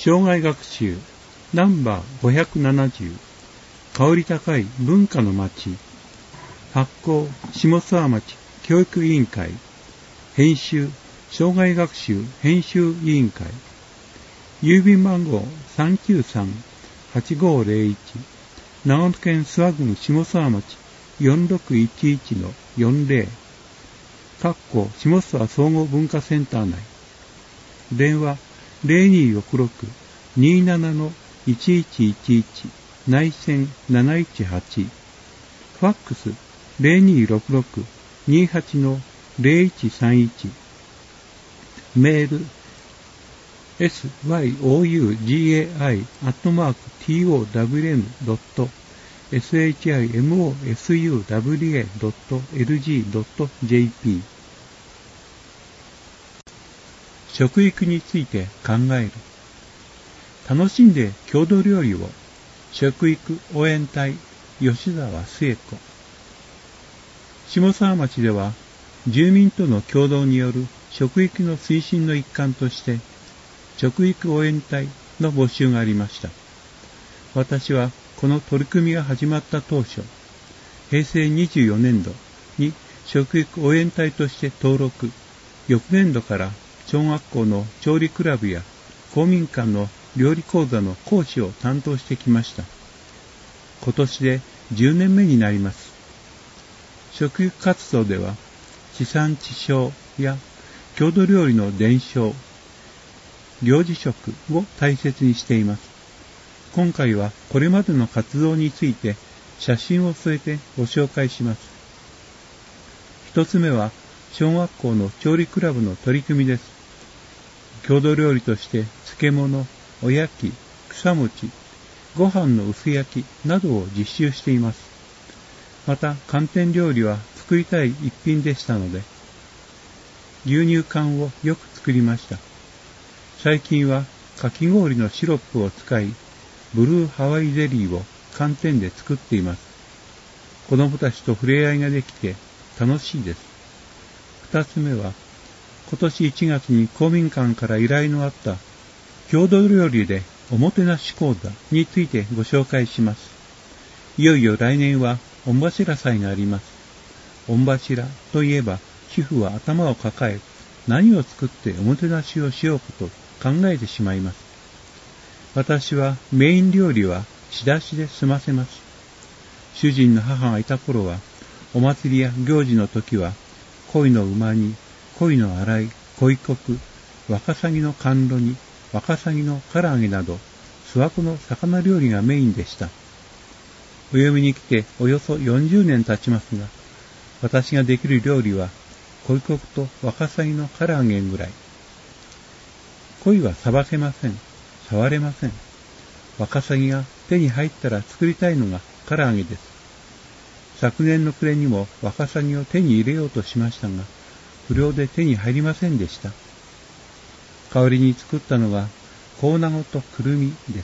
生涯学習ナンバー570香り高い文化の街発行下諏訪町教育委員会編集生涯学習編集委員会郵便番号 393-8501 長野県諏訪郡下諏訪町 4611-40 下諏訪総合文化センター内電話 0266-27-1111 内線718ファックス 0266-28-0131 メール syougai@towmosuwa.lg.jp 食育について考える。楽しんで郷土料理を。食育応援隊吉澤末子。下諏訪町では住民との共同による食育の推進の一環として食育応援隊の募集がありました。私はこの取り組みが始まった当初、平成24年度に食育応援隊として登録、翌年度から小学校の調理クラブや公民館の料理講座の講師を担当してきました。今年で10年目になります。食育活動では地産地消や郷土料理の伝承、行事食を大切にしています。今回はこれまでの活動について写真を添えてご紹介します。一つ目は小学校の調理クラブの取り組みです。郷土料理として漬物、おやき、草餅、ご飯の薄焼きなどを実習しています。また寒天料理は作りたい一品でしたので、牛乳缶をよく作りました。最近はかき氷のシロップを使い、ブルーハワイゼリーを寒天で作っています。子供たちと触れ合いができて楽しいです。二つ目は、今年1月に公民館から依頼のあった郷土料理でおもてなし講座についてご紹介します。いよいよ来年は御柱祭があります。御柱といえば主婦は頭を抱え何を作っておもてなしをしようかと考えてしまいます。私はメイン料理は仕出しで済ませます。主人の母がいた頃はお祭りや行事の時は鯉の馬煮、鯉の洗い、鯉こく、ワカサギの甘露煮、ワカサギの唐揚げなど諏訪湖の魚料理がメインでした。お嫁に来ておよそ40年経ちますが、私ができる料理は鯉こくとワカサギの唐揚げぐらい。鯉はさばけません。触れません。ワカサギが手に入ったら作りたいのが唐揚げです。昨年の暮れにもワカサギを手に入れようとしましたが、不良で手に入りませんでした。代わりに作ったのがコウナゴとくるみです。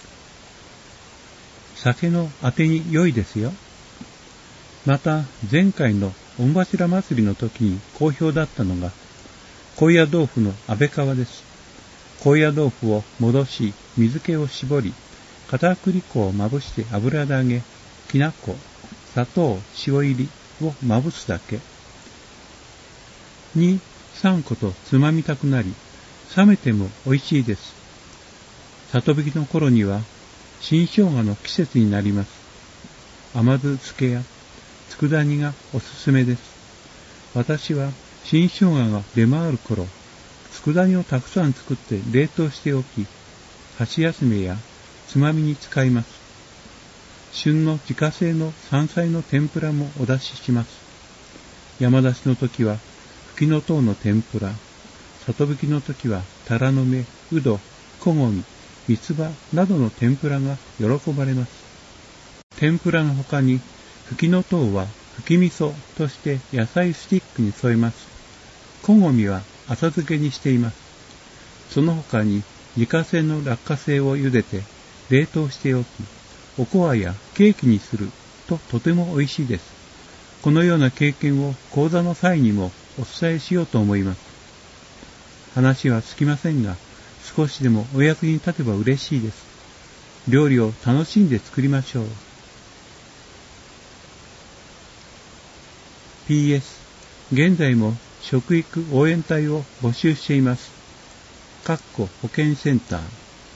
酒のあてに良いですよ。また前回の御柱祭りの時に好評だったのが高野豆腐の安倍皮です。高野豆腐を戻し水気を絞り片栗粉をまぶして油で揚げ、きな粉、砂糖、塩入りをまぶすだけ。2、3個とつまみたくなり、冷めても美味しいです。里引きの頃には新生姜の季節になります。甘酢漬けや佃煮がおすすめです。私は新生姜が出回る頃、佃煮をたくさん作って冷凍しておき、箸休めやつまみに使います。旬の自家製の山菜の天ぷらもお出しします。山出しの時はふきのとうの天ぷら、里引きの時はタラの芽、うど、こごみ、三つ葉などの天ぷらが喜ばれます。天ぷらの他にふきのとうはふき味噌として野菜スティックに添えます。こごみは浅漬けにしています。その他に自家製の落花生を茹でて冷凍しておき、おこわやケーキにするととても美味しいです。このような経験を講座の際にもお伝えしようと思います。話は尽きませんが、 少しでもお役に立てば嬉しいです。料理を楽しんで作りましょう。PS、現在も食育応援隊を募集しています。保健センター。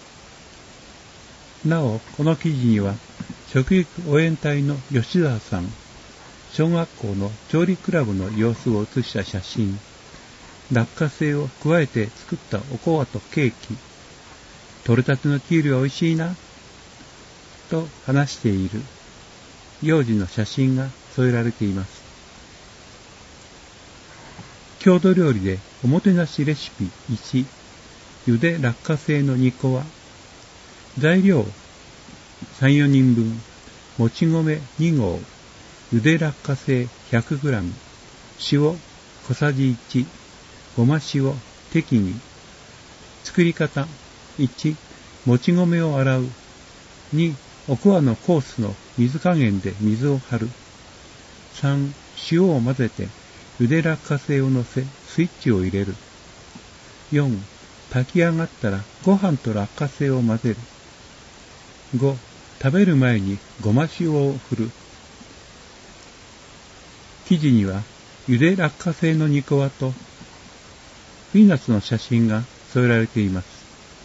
なお、この記事には、食育応援隊の吉沢さん、小学校の調理クラブの様子を写した写真、落花生を加えて作ったおこわとケーキ、取れたてのキュウリは美味しいな、と話している幼児の写真が添えられています。郷土料理でおもてなしレシピ1、ゆで落花生の煮こわ。材料 3,4 人分、もち米2合、ゆで落花生 100g、塩小さじ1、ごま塩適宜。作り方1、もち米を洗う。2、おこわのコースの水加減で水を張る。3、塩を混ぜてゆで落花生を乗せスイッチを入れる。4、炊き上がったらご飯と落花生を混ぜる。5、食べる前にごま塩を振る。記事にはゆで落花生の煮こわとピーナッツの写真が添えられています。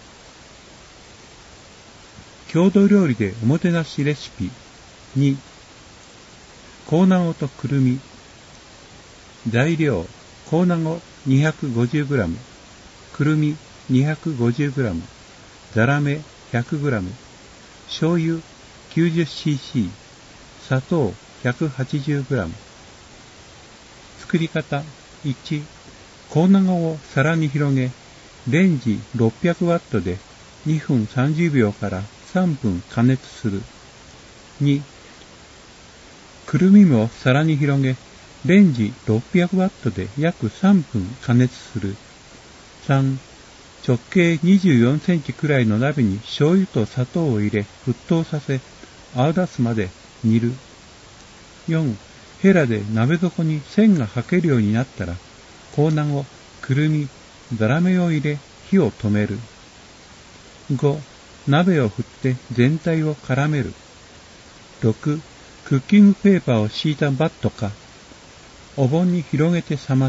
郷土料理でおもてなしレシピ2、コウナゴとくるみ。材料、コウナゴ 250g、くるみ 250g、ザラメ 100g、醤油 90cc、砂糖 180g。作り方1、コウナゴを皿に広げ、レンジ 600W で2分30秒から3分加熱する。2、くるみも皿に広げ、レンジ 600W で約3分加熱する。3、直径24センチくらいの鍋に醤油と砂糖を入れ沸騰させ、泡立つまで煮る。4、ヘラで鍋底に線が吐けるようになったら、コウナゴ、くるみ、ザラメを入れ火を止める。5、鍋を振って全体を絡める。6、クッキングペーパーを敷いたバットか、お盆に広げて冷ます。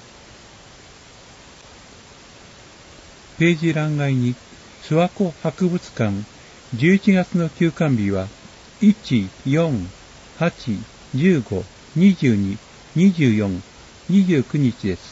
ページ欄外に、諏訪湖博物館11月の休館日は、1、4、8、15、22、24、29日です。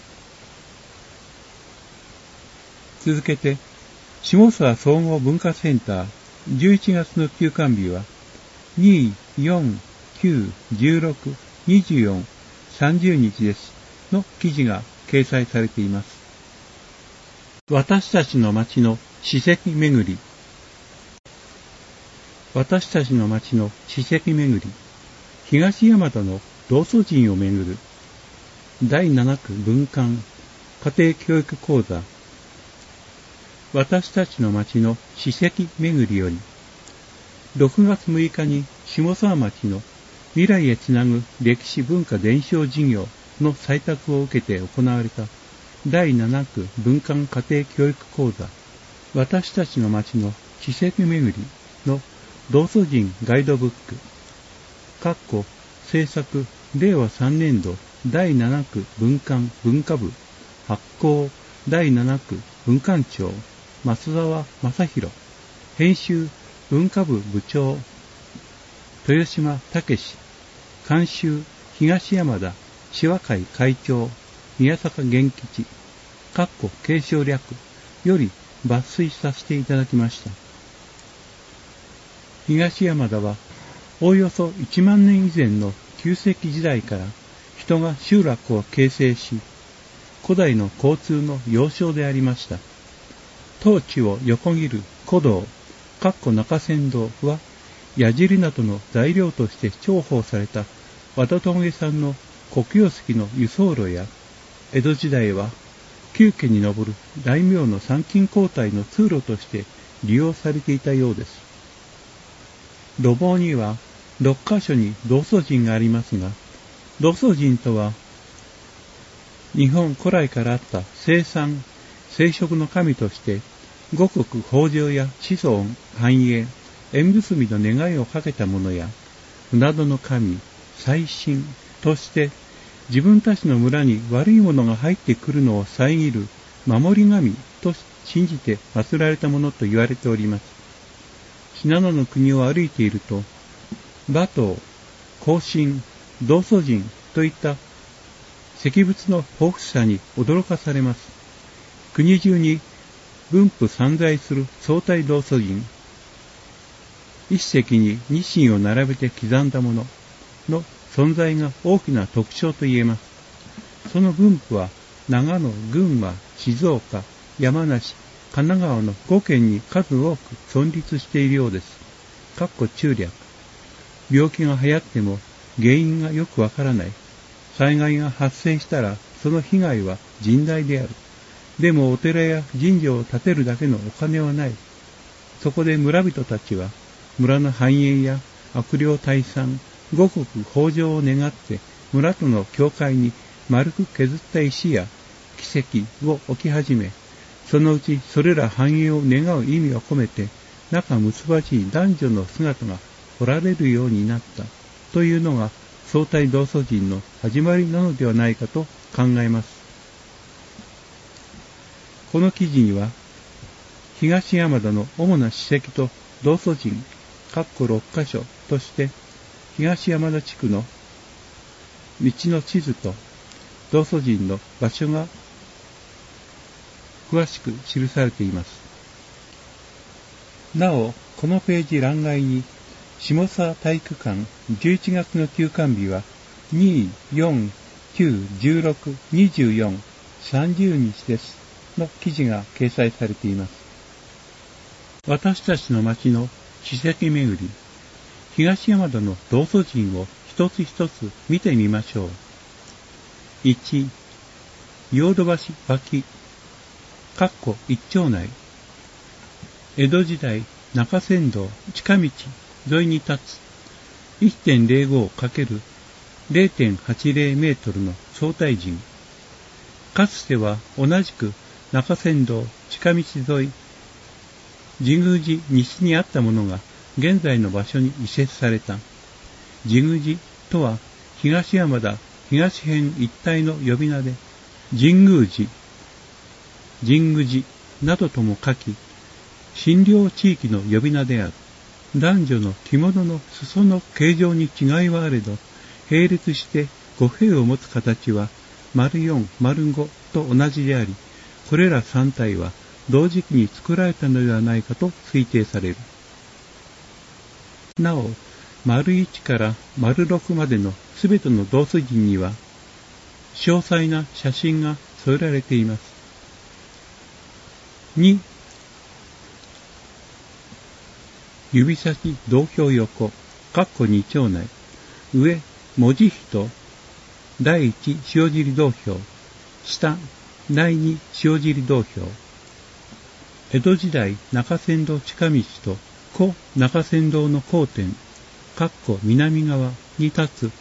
続けて、下諏訪総合文化センター11月の休館日は、2、4、9、16、24、30日ですの記事が掲載されています。私たちの町の史跡巡り。私たちの町の史跡巡り。東大和の道祖神を巡る。第7区文館家庭教育講座。私たちの町の史跡巡りより、6月6日に下諏訪町の未来へつなぐ歴史文化伝承事業の採択を受けて行われた第7区文館家庭教育講座、私たちの町の史跡巡りの道祖神ガイドブック、制作令和3年度第7区文館文化部発行第7区文館長増沢正弘、編集文化部部長豊島武史、監修東山田詩和会会長宮坂源吉、継承略より抜粋させていただきました。東山田はおおよそ1万年以前の旧石器時代から人が集落を形成し、古代の交通の要衝でありました。当地を横切る古道、中山道は矢尻などの材料として重宝された綿峠産の黒曜石の輸送路や、江戸時代は旧家に登る大名の参勤交代の通路として利用されていたようです。路傍には6カ所に道祖神がありますが、道祖神とは日本古来からあった生産、生殖の神として五穀豊穣や子孫繁栄、縁結びの願いをかけたものや、船戸の神、祭神として、自分たちの村に悪いものが入ってくるのを遮る守り神と信じて祀られたものと言われております。信濃の国を歩いていると、馬頭、行神、道祖神といった石仏の豊富さに驚かされます。国中に分布散在する相対道祖神、一石に二神を並べて刻んだものの存在が大きな特徴と言えます。その分布は長野、群馬、静岡、山梨、神奈川の5県に数多く存立しているようです。中略。病気が流行っても原因がよくわからない。災害が発生したらその被害は甚大である。でもお寺や神社を建てるだけのお金はない。そこで村人たちは村の繁栄や悪霊退散、五穀豊穣を願って村との境界に丸く削った石や奇跡を置き始め、そのうちそれら繁栄を願う意味を込めて仲睦まじい男女の姿が彫られるようになったというのが相対道祖神の始まりなのではないかと考えます。この記事には東山田の主な史跡と道祖神6カ所として東山田地区の道の地図と道祖神の場所が詳しく記されています。なお、このページ欄外に下沢体育館11月の休館日は2、4、9、16、24、30日ですの記事が掲載されています。私たちの町の史跡巡り、東山田の道祖神を一つ一つ見てみましょう。1、陽土橋脇、一町内。江戸時代中山道近道沿いに立つ 1.05×0.80 メートルの相対神。かつては同じく中山道近道沿い、神宮寺西にあったものが現在の場所に移設された。神宮寺とは東山田東辺一帯の呼び名で、神宮寺、神宮寺などとも書き、診療地域の呼び名である。男女の着物の裾の形状に違いはあれど、並列して五辺を持つ形は4、5と同じであり、これら3体は同時期に作られたのではないかと推定される。なお、1から6までのすべての道祖神には、詳細な写真が添えられています。2、指先道標横、2町内、上、文字人、第一塩尻道標、下、第二塩尻道標。江戸時代中山道近道と古中山道の交点、南側に立つ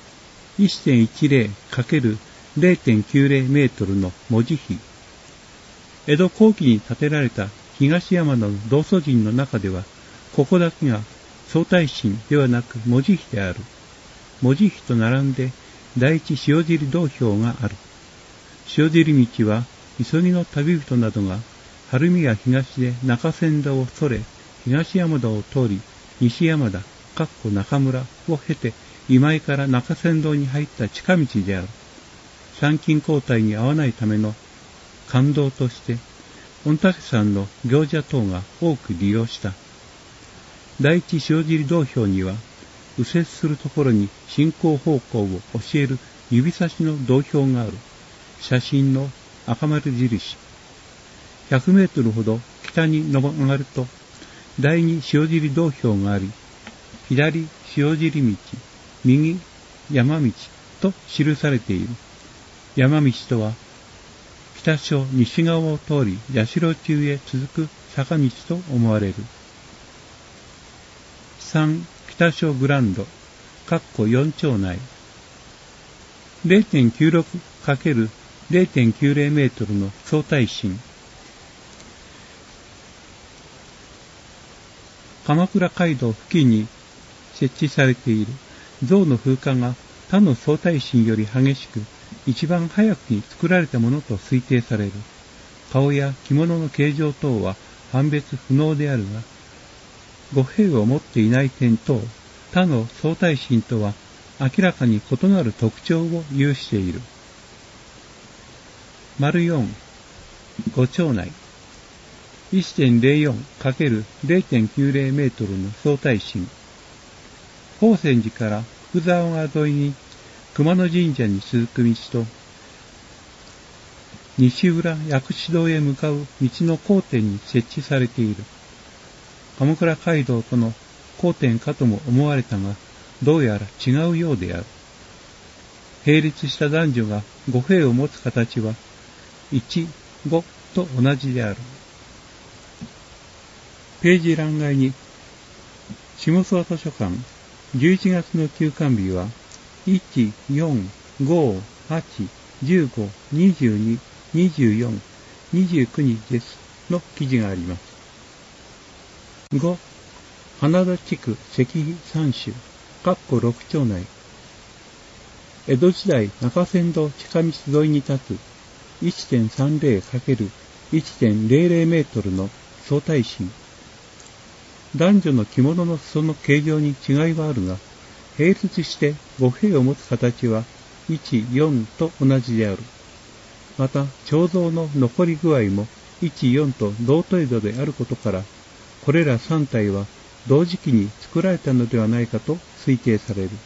1.10×0.90 メートルの文字碑。江戸後期に建てられた東山の道祖神の中では、ここだけが相対神ではなく文字碑である。文字碑と並んで第一塩尻道標がある。塩尻道は急ぎの旅人などが晴海や東で中山道をそれ、東山田を通り、西山田、中村を経て今井から中山道に入った近道である。参勤交代に合わないための官道として、御嶽山の行者等が多く利用した。第一塩尻道標には、右折するところに進行方向を教える指差しの道標がある。写真の赤丸印。100メートルほど北に上がると、第二塩尻道標があり、左塩尻道、右山道と記されている。山道とは、北署西側を通り社中へ続く坂道と思われる。3、北署グランド、4町内。0.96×0.90 メートルの相対神。 鎌倉街道付近に設置されている象の風化が他の相対神より激しく、一番早くに作られたものと推定される。顔や着物の形状等は判別不能であるが、語弊を持っていない点等、他の相対神とは明らかに異なる特徴を有している。4、五町内。1.04×0.90 メートルの相対神。宝泉寺から福沢川沿いに熊野神社に続く道と、西浦薬師堂へ向かう道の交点に設置されている。鎌倉街道との交点かとも思われたが、どうやら違うようである。並立した男女が語弊を持つ形は、1、5と同じである。ページ欄外に、下諏訪図書館、11月の休館日は、1、4、5、8、15、22、24、29日ですの記事があります。5、花田地区石碑3種、6町内。江戸時代中山道近道沿いに立つ 1.30×1.00 メートルの相対神。男女の着物の裾の形状に違いはあるが、並列して語弊を持つ形は1、4と同じである。また、彫像の残り具合も1、4と同程度であることから、これら3体は同時期に作られたのではないかと推定される。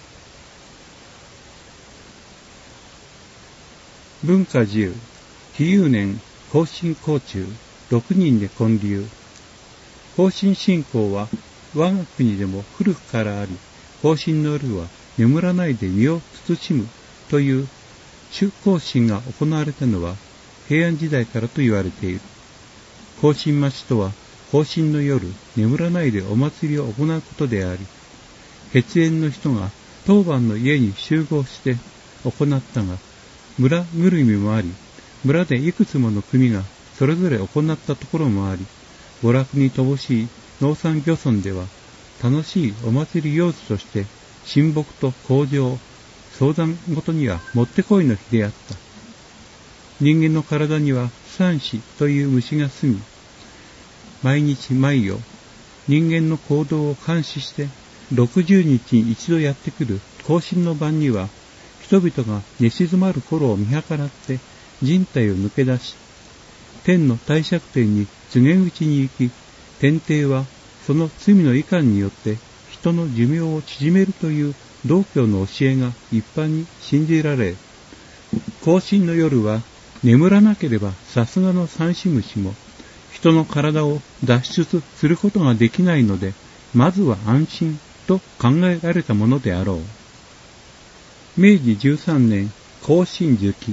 文化10、紀元年方針講中、6人で建立。方針信仰は我が国でも古くからあり、方針の夜は眠らないで身を慎むという主行進が行われたのは平安時代からと言われている。方針待ちとは、方針の夜、眠らないでお祭りを行うことであり、血縁の人が当番の家に集合して行ったが、村ぐるみもあり、村でいくつもの組がそれぞれ行ったところもあり、娯楽に乏しい農産漁村では、楽しいお祭り行事として、神木と香状、相談ごとにはもってこいの日であった。人間の体には三子という虫が住み、毎日毎夜、人間の行動を監視して、60日に一度やってくる更新の晩には、人々が寝静まる頃を見計らって人体を抜け出し、天の帝釈天に告げ口に行き、天帝はその罪の遺憾によって人の寿命を縮めるという道教の教えが一般に信じられ、更新の夜は眠らなければさすがの三子虫も人の体を脱出することができないので、まずは安心と考えられたものであろう。明治13年、庚申寿期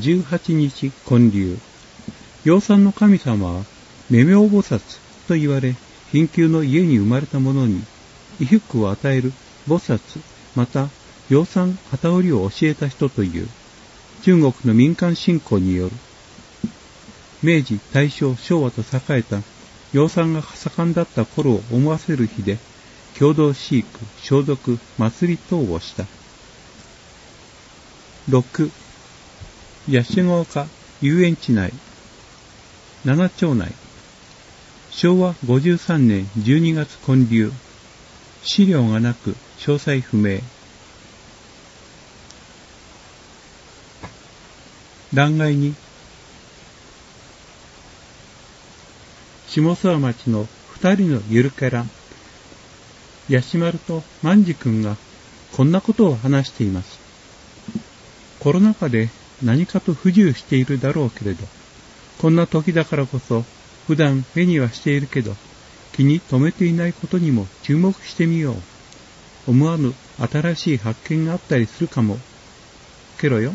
18日建立。養蚕の神様は、目明菩薩と言われ、貧窮の家に生まれた者に、衣服を与える菩薩、また、養蚕機織りを教えた人という、中国の民間信仰による。明治、大正、昭和と栄えた、養蚕が盛んだった頃を思わせる日で、共同飼育、消毒、祭り等をした。6、八代岡遊園地内。7町内。昭和53年12月建立。資料がなく詳細不明。欄外に、下諏訪町の2人のゆるキャラ、ヤシマルと万次君がこんなことを話しています。コロナ禍で何かと不自由しているだろうけれど、こんな時だからこそ普段目にはしているけど気に留めていないことにも注目してみよう。思わぬ新しい発見があったりするかも。けろよ。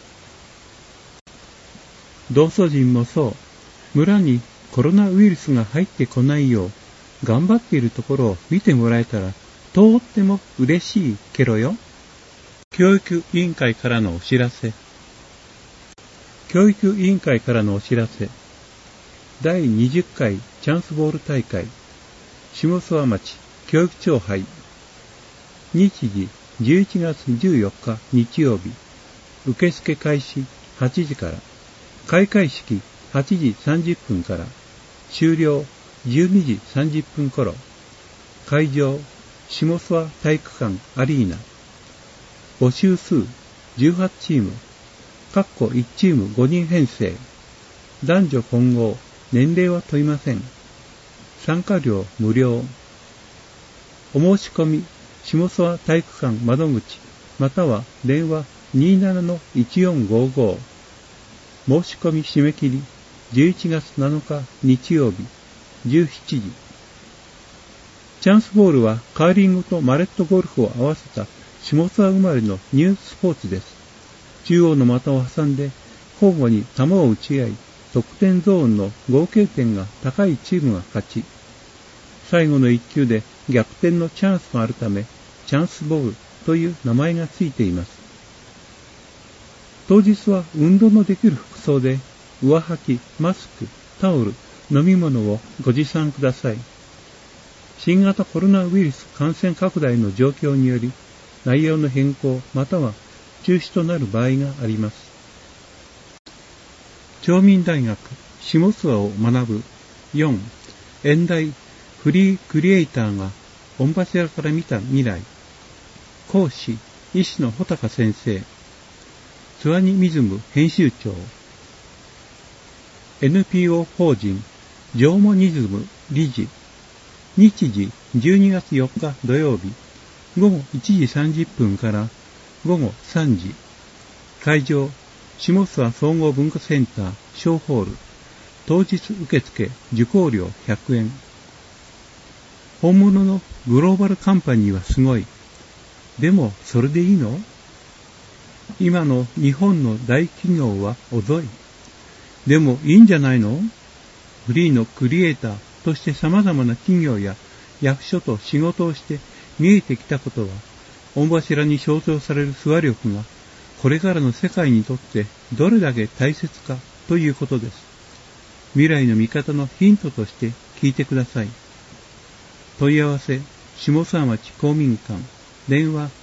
道祖人もそう、村にコロナウイルスが入ってこないよう頑張っているところを見てもらえたらとっても嬉しいけろよ。教育委員会からのお知らせ。教育委員会からのお知らせ。第20回チャンスボール大会。 下諏訪町教育長杯。日時11月14日日曜日。受付開始8時から。開会式8時30分から。終了12時30分頃。会場下諏訪体育館アリーナ。募集数18チーム。1チーム5人編成。男女混合。年齢は問いません。参加料無料。お申し込み、下諏訪体育館窓口、または電話 27-1455。申し込み締め切り、11月7日日曜日、17時。チャンスボールはカーリングとマレットゴルフを合わせた下諏訪生まれのニュースポーツです。中央の的を挟んで、交互に球を打ち合い、得点ゾーンの合計点が高いチームが勝ち。最後の1球で逆転のチャンスがあるため、チャンスボールという名前がついています。当日は運動のできる服装で、上履き、マスク、タオル、飲み物をご持参ください。新型コロナウイルス感染拡大の状況により、内容の変更または中止となる場合があります。町民大学下諏訪を学ぶ4演題フリークリエイターが御柱から見た未来。講師医師の穂高先生。ツワニミズム編集長。NPO 法人ジョーモニズム理事。日時12月4日土曜日午後1時30分から午後3時。会場下諏訪総合文化センター小ホール。当日受付受講料100円。本物のグローバルカンパニーはすごい。でもそれでいいの？今の日本の大企業は遅い。でもいいんじゃないの？フリーのクリエイターとして様々な企業や役所と仕事をして見えてきたことは、御柱に象徴される諏訪力がこれからの世界にとってどれだけ大切かということです。未来の見方のヒントとして聞いてください。問い合わせ、下諏訪町公民館、電話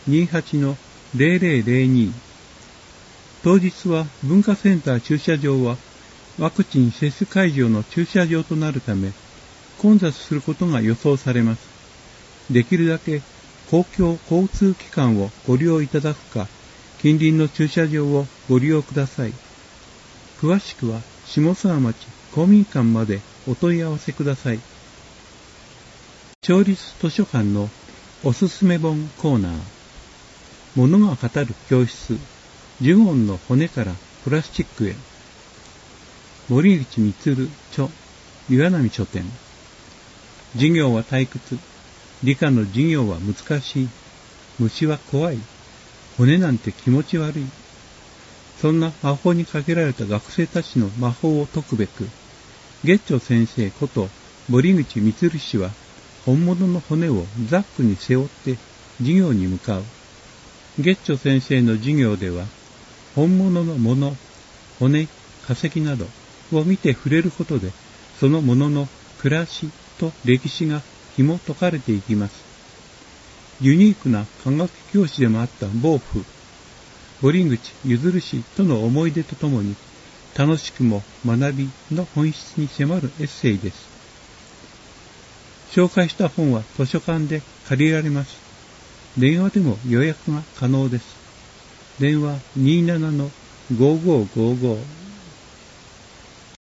28-0002。当日は文化センター駐車場はワクチン接種会場の駐車場となるため、混雑することが予想されます。できるだけ公共交通機関をご利用いただくか、近隣の駐車場をご利用ください。詳しくは下諏訪町公民館までお問い合わせください。町立図書館のおすすめ本コーナー。物が語る教室。ジュゴンの骨からプラスチックへ。森口充著岩波書店。授業は退屈。理科の授業は難しい。虫は怖い。骨なんて気持ち悪い。そんな魔法にかけられた学生たちの魔法を解くべく、月長先生こと森口充氏は本物の骨をザックに背負って授業に向かう。月長先生の授業では、本物のもの、骨、化石などを見て触れることで、そのものの暮らしと歴史が紐解かれていきます。ユニークな科学教師でもあった某父、森口充氏との思い出とともに、楽しくも学びの本質に迫るエッセイです。紹介した本は図書館で借りられます。電話でも予約が可能です。電話 27-5555